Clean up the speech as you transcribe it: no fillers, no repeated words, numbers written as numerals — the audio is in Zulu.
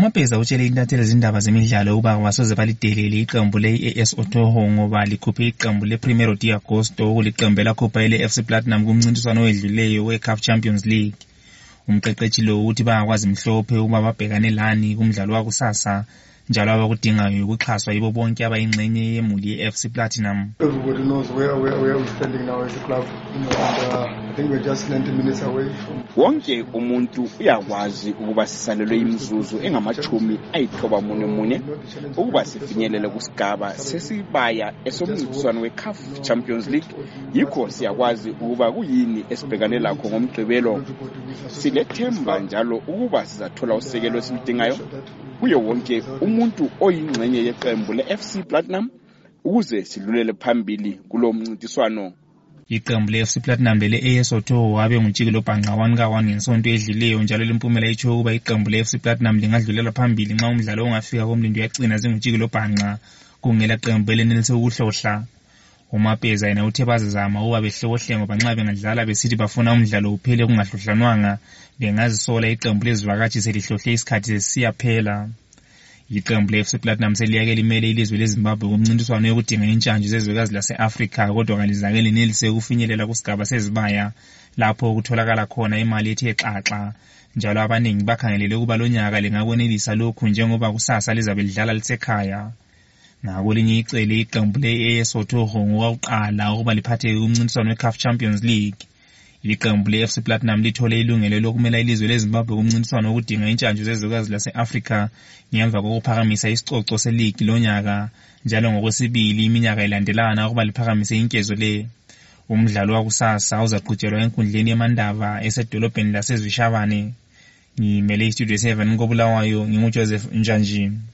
uMapeza utshele intatheli izindaba zemidlalo ukuba wasoze balidelele iqembu le-AS Otoho ngoba likhuphe iqembu le-1 de Agosto okuliqembu elakhupha ile-FC Platinum kumncintiswano owedluleyo we-CAF Champions League. Umqeqeshi lo uthi bayakwazi mhlophe ukuba babhekane lani kumdlalo wakusasa njalo abakudingayo ukuxhaswa yibo bonke abayingxenye yemuli ye-FC Platinum. Everybody knows where we're standing now as a club, and I think we're just 90 minutes away from. Wonke umuntu uyakwazi ukuba sisalelwe imizuzu engamachumi ayithoba munye ukuba sifinyelele kusigaba sesibaya esomncintiswano we-CAF Champions League. Yikho siyakwazi ukuba kuyini esibhekane lakho ngomgqibelo. Silethemba njalo ukuba sizathola usekelo esiludingayo kuye wonke umuntu oyingxenye yeqembu le-FC Platinum ukuze sidlulele phambili kulo mncintiswano. Iqembu le-FC Platinum le-AS Otoho wabe ngutshikilo bhanqa 1-1 ngesonto edluleyo njalo lempumela itsho ukuba iqembu le-FC Platinum lingadlulela phambili nxa umdlalo ongafika komlindo uyagcina zingutshikilo bhanqa kungela qembu elenelise ukuhlohla. uMapeza yena uthe bazazama ukuba behlohle ngoba nxa bengadlala besithi bafuna umdlalo uphele kungahlohlanwanga bengazisola iqembu lezivakatshi selihlohle isikhathi sesiyaphela. Iqembu le-FC Platinum seliyake limele ilizwe leZimbabwe kumncintiswano yokudinga intshantshi zezwekazi lase-Afrika kodwa kalizake lenelise ukufinyelela kusigaba sezibaya lapho kutholakala khona imali ethe xaxa njalo abaningi bakhangelele ukuba lonyaka lingakwenelisa lokhu njengoba kusasa lizabe lidlala lisekhaya. Ngakolinye icele iqembu le-AS Otoho ngokuqala ukuba liphathe kumncintiswano we-CAF Champions League. Iqembu le-FC Platinum lithole ilungelo lokumela ilizwe leZimbabwe kumncintiswano wokudinga intshantshi zezwekazi lase-Afrika ngemva kokuphakamisa isicoco seligi lonyaka njalo ngokwesibili iminyaka ilandelana ukuba liphakamise inkezo le. Umdlalo wakusasa uzaqhutshelwa enkundleni yamandaba esedolobheni laseZwishavane. Ngimele iStudio 7 koBulawayo, nginguJoseph Njanji.